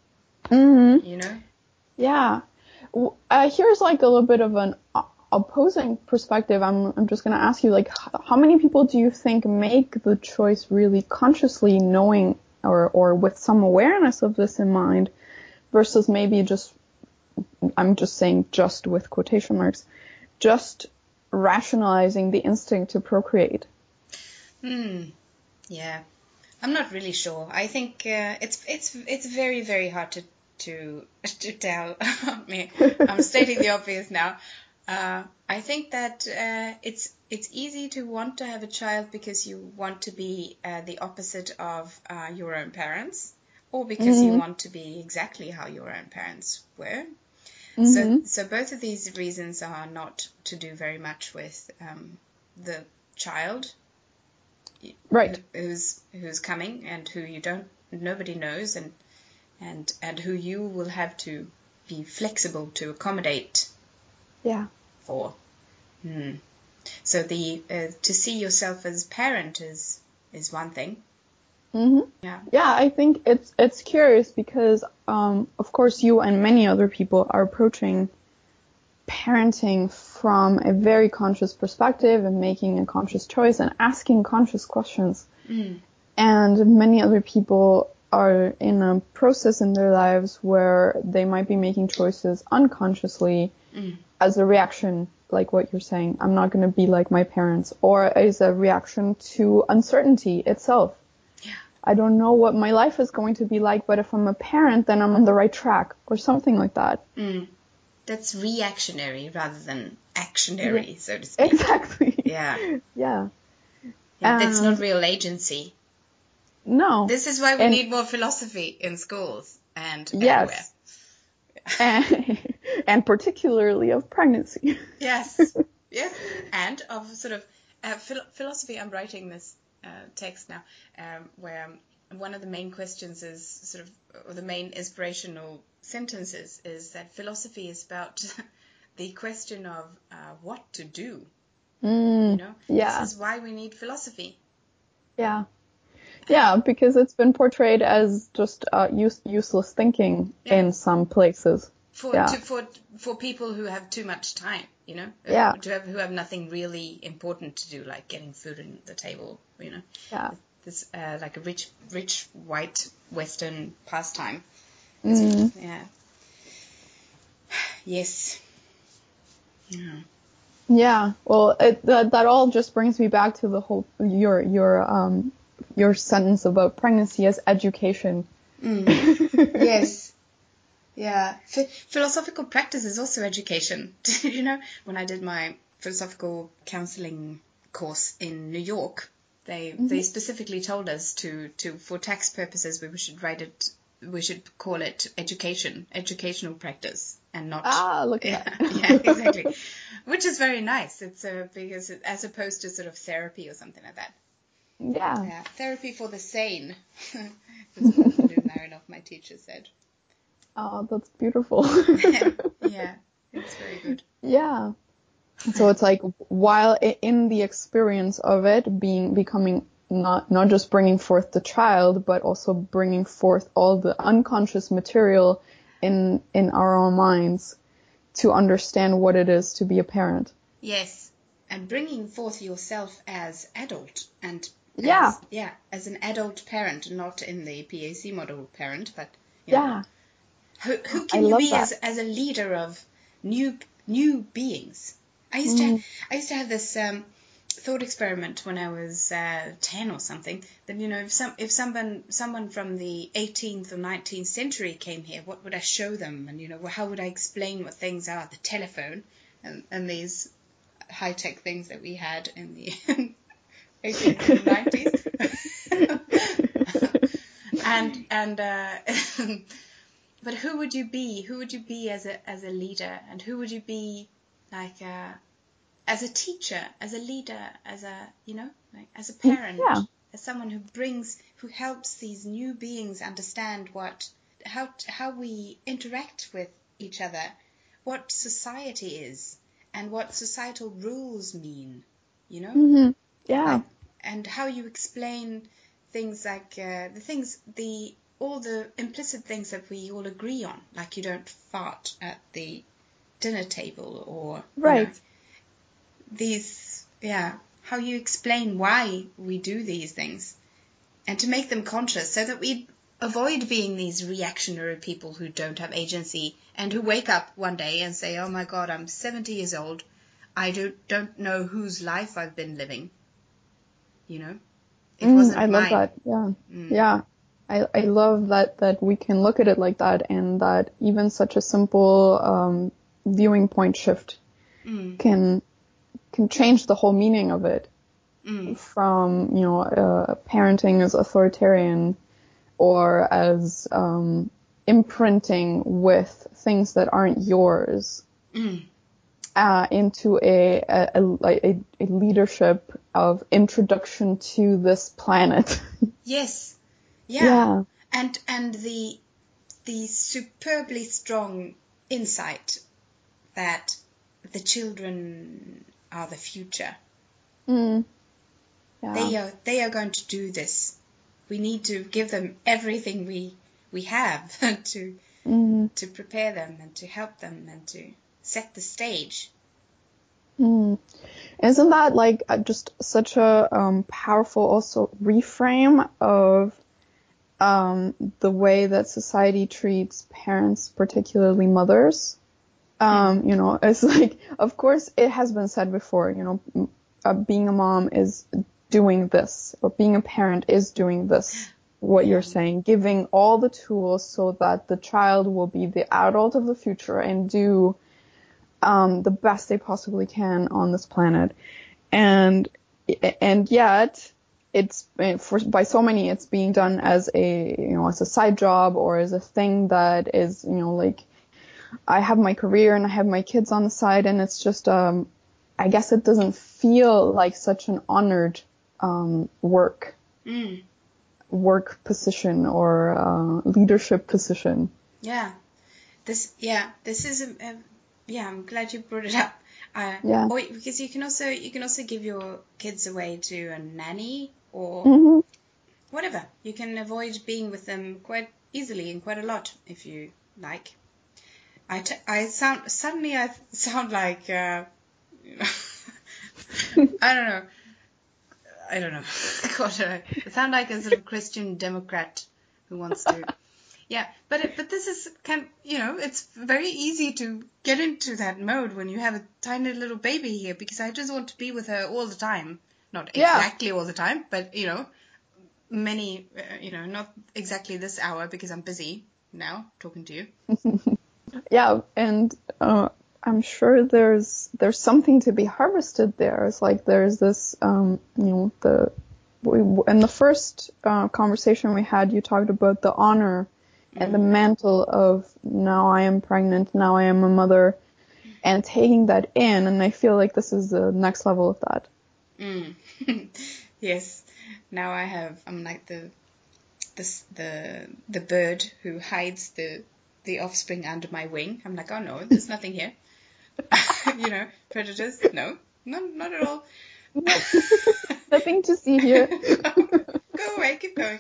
Yeah. Here's like a little bit of an opposing perspective. I'm just going to ask you, like, how many people do you think make the choice really consciously, knowing or with some awareness of this in mind, versus maybe just, I'm just saying just with quotation marks, just rationalizing the instinct to procreate? Yeah. I'm not really sure. I think it's very, very hard to tell. I'm stating the obvious now. I think that it's easy to want to have a child because you want to be the opposite of your own parents, or because you want to be exactly how your own parents were. So both of these reasons are not to do very much with the child, right? Who's coming and who nobody knows, and who you will have to be flexible to accommodate. Yeah. For. So to see yourself as parent is one thing, Mm-hmm. Yeah. Yeah, I think it's curious because, of course, you and many other people are approaching parenting from a very conscious perspective and making a conscious choice and asking conscious questions. Mm. And many other people are in a process in their lives where they might be making choices unconsciously as a reaction, like what you're saying, I'm not going to be like my parents, or as a reaction to uncertainty itself. Yeah. I don't know what my life is going to be like, but if I'm a parent, then I'm on the right track, or something like that. Mm. That's reactionary rather than actionary, so to speak. Exactly. Yeah. Yeah. That's not real agency. No. This is why we need more philosophy in schools and everywhere. And particularly of pregnancy. Yes. Yes. And of sort of philosophy. I'm writing this text now where one of the main questions is sort of, or the main inspirational sentences is that philosophy is about the question of what to do. You know? Yeah. This is why we need philosophy. Yeah. Yeah, because it's been portrayed as just useless thinking in some places. For people who have too much time, you know, who have nothing really important to do, like getting food on the table, you know. Yeah. This like a rich white Western pastime. Yeah. Yes. Yeah. Yeah. Well, that all just brings me back to the whole your sentence about pregnancy as education. Yes. Yeah. Philosophical practice is also education. You know, when I did my philosophical counseling course in New York, they specifically told us to for tax purposes we should call it educational practice, and not look at that. Yeah, exactly. Which is very nice. It's because as opposed to sort of therapy or something like that. Yeah. Therapy for the sane. Is what Lou Marinoff, my teacher, said. Oh, that's beautiful. Yeah, it's very good. Yeah. So it's like, while in the experience of it becoming not just bringing forth the child, but also bringing forth all the unconscious material in our own minds to understand what it is to be a parent. Yes, and bringing forth yourself as adult and as an adult parent, not in the PAC model parent, but you know, who can you be as a leader of new beings? I used to have this thought experiment when I was 10 or something, that, you know, if someone from the 18th or 19th century came here, what would I show them? And, you know, how would I explain what things are? The telephone and these high-tech things that we had in the 18th and 90s. and but who would you be? Who would you be as a leader? And who would you be like as a teacher, as a leader, as a, you know, like as a parent, as someone who helps these new beings understand how we interact with each other, what society is, and what societal rules mean, you know? And how you explain things like all the implicit things that we all agree on, like you don't fart at the dinner table, or you know, how you explain why we do these things, and to make them conscious so that we avoid being these reactionary people who don't have agency and who wake up one day and say, oh my God, I'm 70 years old. I don't know whose life I've been living. You know, it wasn't mine. I love that. Yeah. Yeah. I love that we can look at it like that, and that even such a simple viewing point shift can change the whole meaning of it. From, you know, parenting as authoritarian or as imprinting with things that aren't yours into a leadership of introduction to this planet. Yes. Yeah. And the superbly strong insight that the children are the future. Yeah. They are going to do this we need to give them everything we have to prepare them and to help them and to set the stage. Isn't that like just such a powerful also reframe of the way that society treats parents, particularly mothers? You know, it's like, of course, it has been said before, you know, being a mom is doing this, or being a parent is doing this, what you're saying, giving all the tools so that the child will be the adult of the future and do the best they possibly can on this planet. And yet it's by so many it's being done as as a side job or as a thing that is, like, I have my career and I have my kids on the side, and it's just I guess it doesn't feel like such an honored work position or leadership position. This is I'm glad you brought it up. Because you can also give your kids away to a nanny or whatever. You can avoid being with them quite easily and quite a lot if you like. I sound like I don't know. I sound like a sort of Christian Democrat who wants to. Yeah, but this is it's very easy to get into that mode when you have a tiny little baby here, because I just want to be with her all the time. Not exactly all the time, but many not exactly this hour because I'm busy now talking to you. Yeah, and I'm sure there's something to be harvested there. It's like there's this in the first conversation we had, you talked about the honor and the mantle of, now I am pregnant, now I am a mother, and taking that in, and I feel like this is the next level of that. Yes. Now I'm like the bird who hides the offspring under my wing. I'm like, oh no, there's nothing here. Predators? No, not at all. Nothing to see here. Go away, keep going.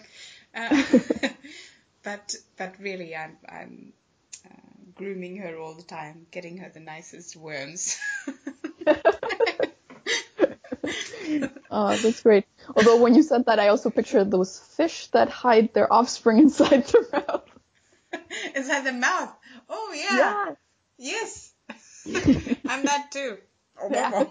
But really, I'm grooming her all the time, getting her the nicest worms. Oh, that's great. Although when you said that, I also pictured those fish that hide their offspring inside their mouth. Inside the mouth? Oh, yeah. Yes. I'm that too. Yeah.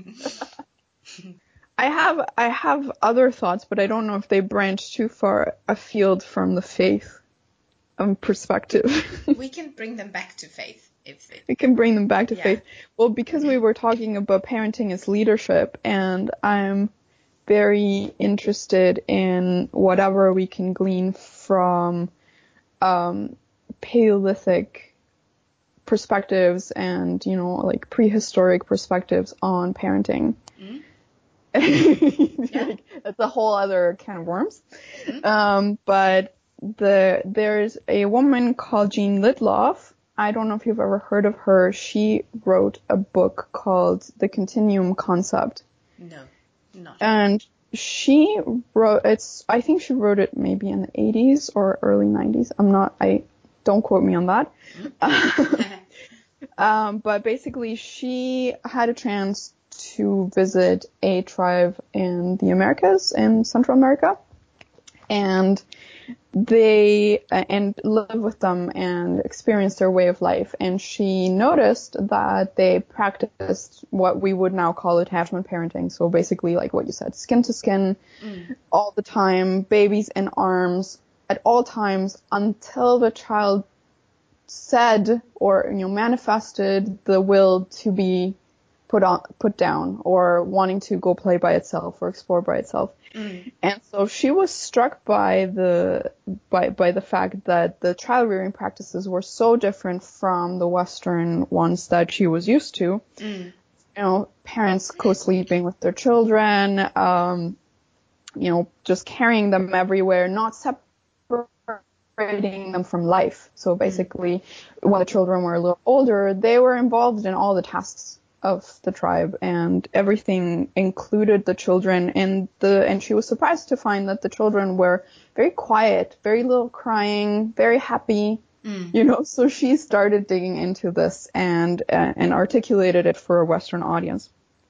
I have other thoughts, but I don't know if they branch too far afield from the faith perspective. We can bring them back to faith. We can bring them back to faith. Well, because we were talking about parenting as leadership, and I'm very interested in whatever we can glean from Paleolithic perspectives and, like prehistoric perspectives on parenting. That's a whole other can of worms. But there's a woman called Jean Lidloff. I don't know if you've ever heard of her. She wrote a book called The Continuum Concept. No, not. And she I think she wrote it maybe in the 80s or early 90s. Don't quote me on that. But basically she had a chance to visit a tribe in the Americas, in Central America, and live with them and experience their way of life. And she noticed that they practiced what we would now call attachment parenting. So basically, like what you said, skin to skin, all the time, babies in arms at all times, until the child said or manifested the will to be put down, or wanting to go play by itself or explore by itself. And so she was struck by the fact that the child rearing practices were so different from the Western ones that she was used to. Parents co-sleeping with their children, just carrying them everywhere, not separating them from life. So basically, when the children were a little older, they were involved in all the tasks of the tribe, and everything included the children, and she was surprised to find that the children were very quiet, very little crying, very happy. So she started digging into this and articulated it for a Western audience.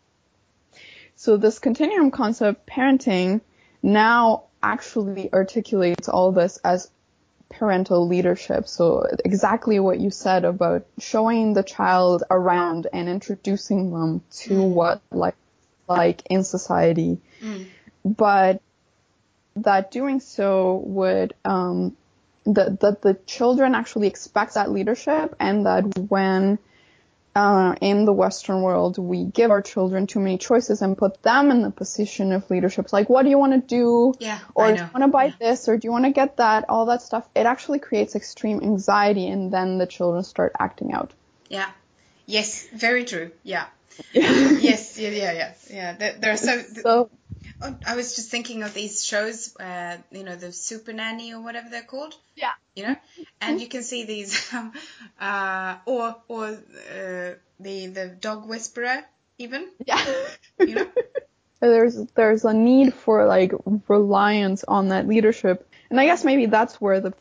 So this continuum concept, parenting, now actually articulates all this as parental leadership. So exactly what you said about showing the child around and introducing them to what like in society. But that doing so would that the children actually expect that leadership, and that when in the Western world we give our children too many choices and put them in the position of leadership, like, what do you want to do? Yeah, or do you want to buy this, or do you want to get that? All that stuff, it actually creates extreme anxiety, and then the children start acting out. Yeah. Yes, very true. Yeah. Yes. Yeah. There are so. I was just thinking of these shows, the Super Nanny or whatever they're called. Yeah. And you can see these, or the Dog Whisperer even. Yeah. There's a need for like reliance on that leadership, and I guess maybe that's where the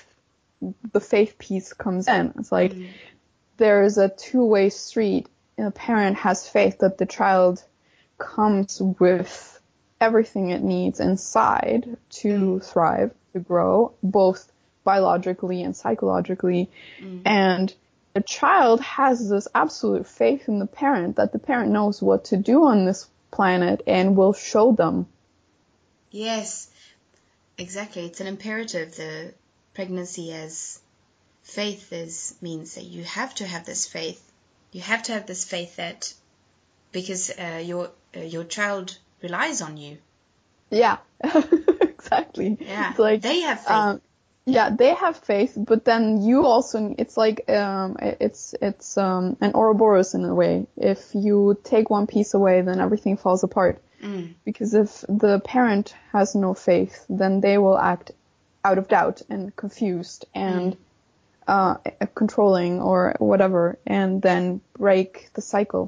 faith piece comes in. It's like there's a two-way street. A parent has faith that the child comes with everything it needs inside to thrive, to grow, both biologically and psychologically. And the child has this absolute faith in the parent that the parent knows what to do on this planet and will show them. Yes, exactly. It's an imperative. The pregnancy as faith means that you have to have this faith. You have to have this faith that because your child relies on you. Yeah, exactly. Yeah, it's like, they have faith. They have faith, but then you also, it's like, it's an Ouroboros in a way. If you take one piece away, then everything falls apart. Because if the parent has no faith, then they will act out of doubt and confused and controlling or whatever, and then break the cycle.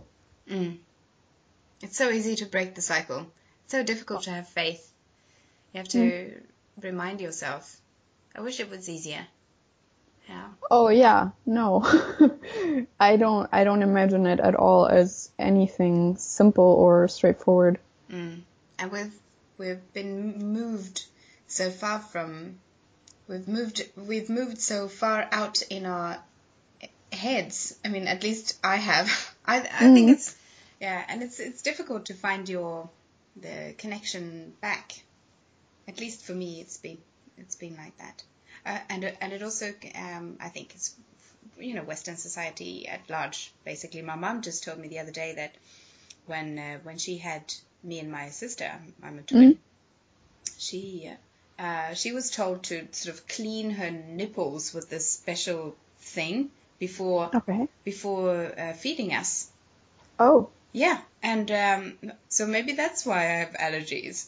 It's so easy to break the cycle. It's so difficult to have faith. You have to remind yourself. I wish it was easier. Yeah. Oh yeah, no. I don't imagine it at all as anything simple or straightforward. And we've been moved so far from we've moved so far out in our heads. I mean, at least I have. I think it's and it's difficult to find the connection back. At least for me, it's been like that. And it also, I think it's, Western society at large. Basically, my mum just told me the other day that when she had me and my sister, I'm a twin, she was told to sort of clean her nipples with this special thing before feeding us. Oh. Yeah, and so maybe that's why I have allergies.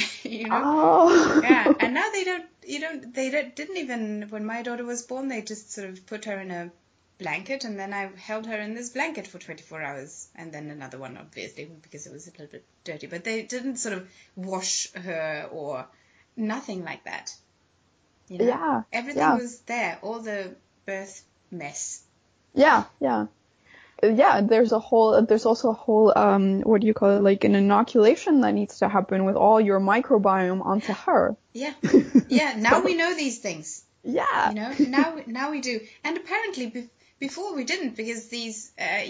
Oh. Yeah, and now didn't even, when my daughter was born, they just sort of put her in a blanket, and then I held her in this blanket for 24 hours, and then another one, obviously, because it was a little bit dirty, but they didn't sort of wash her or nothing like that. Yeah. Everything was there, all the birth mess. Yeah. There's also a whole, what do you call it, like an inoculation that needs to happen with all your microbiome onto her. Yeah. Now we know these things. Yeah. Now we do. And apparently before we didn't, because these,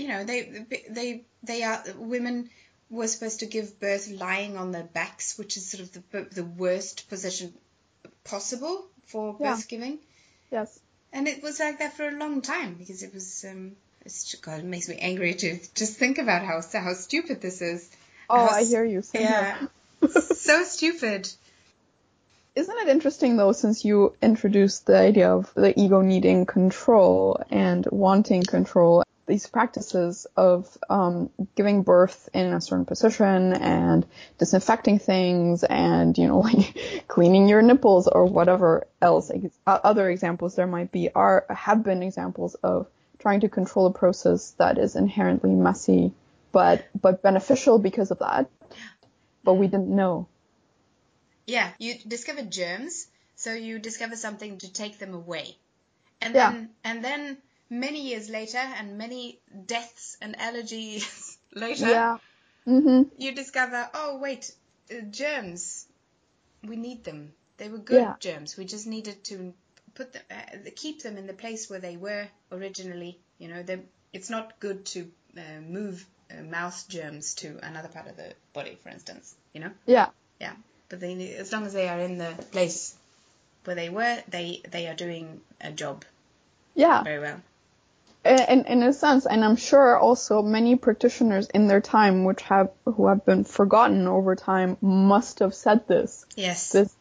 women were supposed to give birth lying on their backs, which is sort of the worst position possible for birth giving. Yes. And it was like that for a long time, because it was, God, it makes me angry to just think about how stupid this is. Oh, I hear you. Yeah. So stupid. Isn't it interesting, though, since you introduced the idea of the ego needing control and wanting control, these practices of giving birth in a certain position and disinfecting things and, like cleaning your nipples or whatever else, other examples there might be, have been examples of trying to control a process that is inherently messy but beneficial because of that. But we didn't know. Yeah, you discovered germs, so you discover something to take them away. And Yeah. then many years later and many deaths and allergies later, Yeah. Mm-hmm. you discover, oh wait, germs, we need them. They were good Yeah. germs. We just needed to put them, keep them in the place where they were originally. You know, it's not good to move mouse germs to another part of the body, for instance. You know. Yeah. Yeah, but as long as they are in the place where they were, they are doing a job. Yeah. Very well. And in a sense, and I'm sure also many practitioners in their time, who have been forgotten over time, must have said this. Yes. This,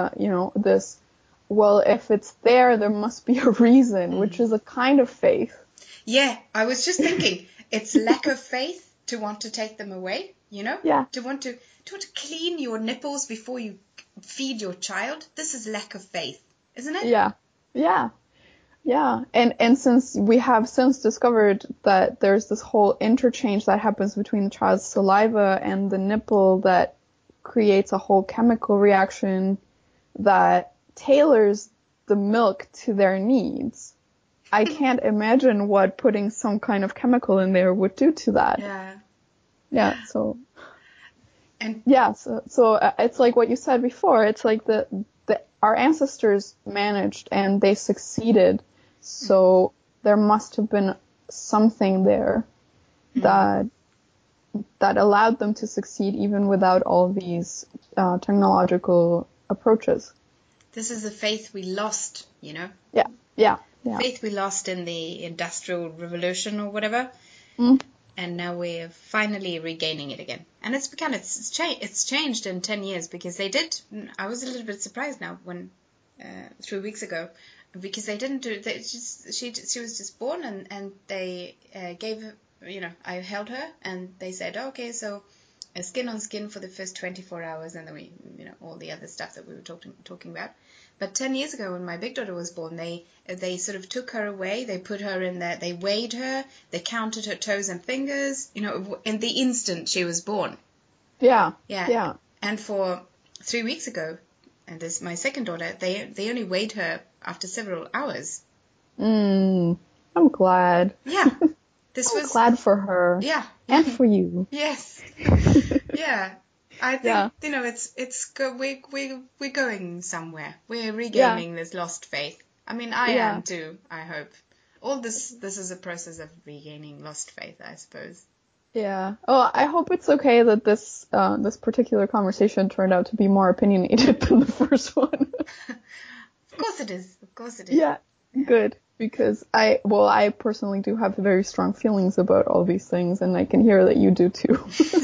well, if it's there must be a reason, which is a kind of faith. Yeah, I was just thinking, it's lack of faith to want to take them away, you know? Yeah. To want to clean your nipples before you feed your child. This is lack of faith, isn't it? Yeah. Yeah. Yeah. And since we have since discovered that there's this whole interchange that happens between the child's saliva and the nipple that creates a whole chemical reaction that tailors the milk to their needs. I can't imagine what putting some kind of chemical in there would do to that. Yeah. Yeah. So. And yeah. So it's like what you said before. It's like our ancestors managed and they succeeded. So there must have been something there that allowed them to succeed even without all these technological approaches. this is the faith we lost, you know? Yeah. Yeah. Yeah. Faith we lost in the Industrial Revolution or whatever. Mm. And now we're finally regaining it again. And it's changed in 10 years because they did. I was a little bit surprised now when 3 weeks ago, because they didn't do. She was just born and they gave her, you know, I held her and they said, oh, okay, so skin on skin for the first 24 hours, and then we, you know, all the other stuff that we were talking about. But 10 years ago, when my big daughter was born, they sort of took her away. They put her in there. They weighed her. They counted her toes and fingers. You know, in the instant she was born. Yeah. Yeah. Yeah. And for 3 weeks ago, and this my second daughter, they only weighed her after several hours. I'm glad. Yeah. I'm glad for her. Yeah. And for you. Yes. Yeah. I think, Yeah. you know, we're going somewhere. We're regaining this lost faith. I mean, I am too, I hope. All this is a process of regaining lost faith, I suppose. Yeah. Oh, I hope it's okay that this particular conversation turned out to be more opinionated than the first one. Of course it is. Of course it is. Yeah. Good. Because I personally do have very strong feelings about all these things, and I can hear that you do too.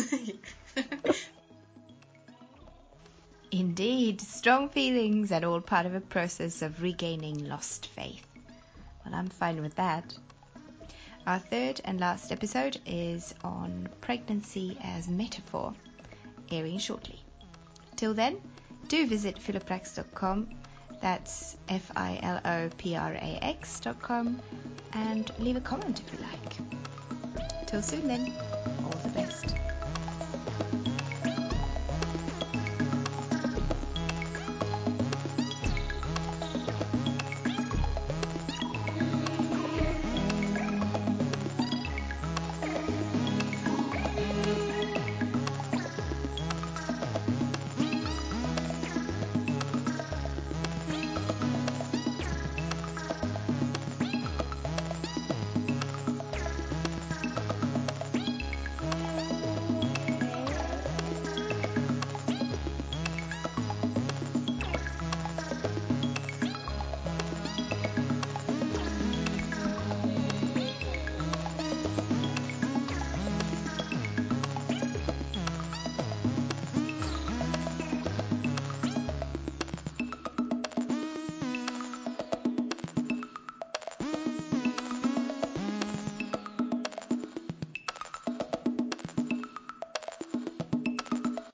Indeed, strong feelings and all part of a process of regaining lost faith. Well, I'm fine with that. Our third and last episode is on pregnancy as metaphor, airing shortly. Till then, do visit philoprax.com, that's FILOPRAX.com, and leave a comment if you like. Till soon then, all the best.